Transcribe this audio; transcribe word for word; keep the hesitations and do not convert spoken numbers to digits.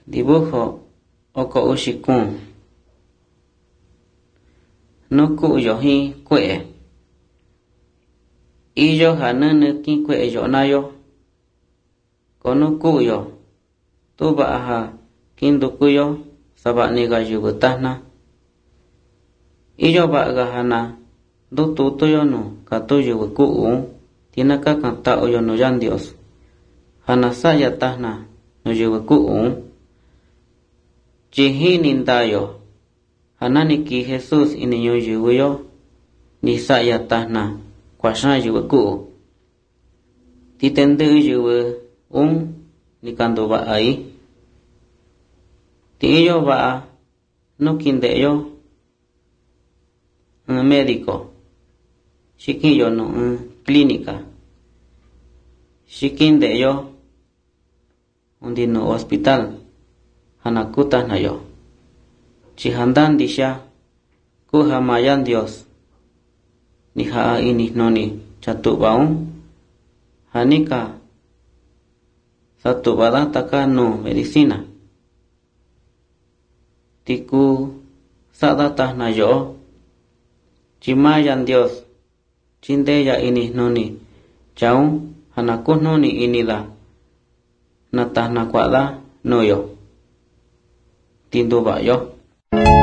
Dibujo oko uxikun. Nuku yohi kue. Iyo hanene ki kue yo nayo. Konuku yo. Tuba aha kindukuyo sabak niga yubutahna. Iyo baga hana dutu yo no katu yubuku u. Tinaka kanta oyo no yan Dios. Hana saya tahna no yubuku u. Chihi nindayo. Hananiki Jesus iniyo yubuyo. Ni saya tahna kwa shan yubuku. Titende yubu un ni kando ba ai. Ti iyo ba no kindeyo un médico. Shikiyo no un clínica. Shikindeyo undi no hospital. Hanakuta na yo. Chihandan disha kuhamayan Dios. Ni haa ini noni chatu baun. Hanika satu badan taka no medicina. Tiku sadatah na yo. Chimayan Dios. Chindeya ini noni chaun hanakuh noni inila. Natah na kwada no yo. Tindu ba yo.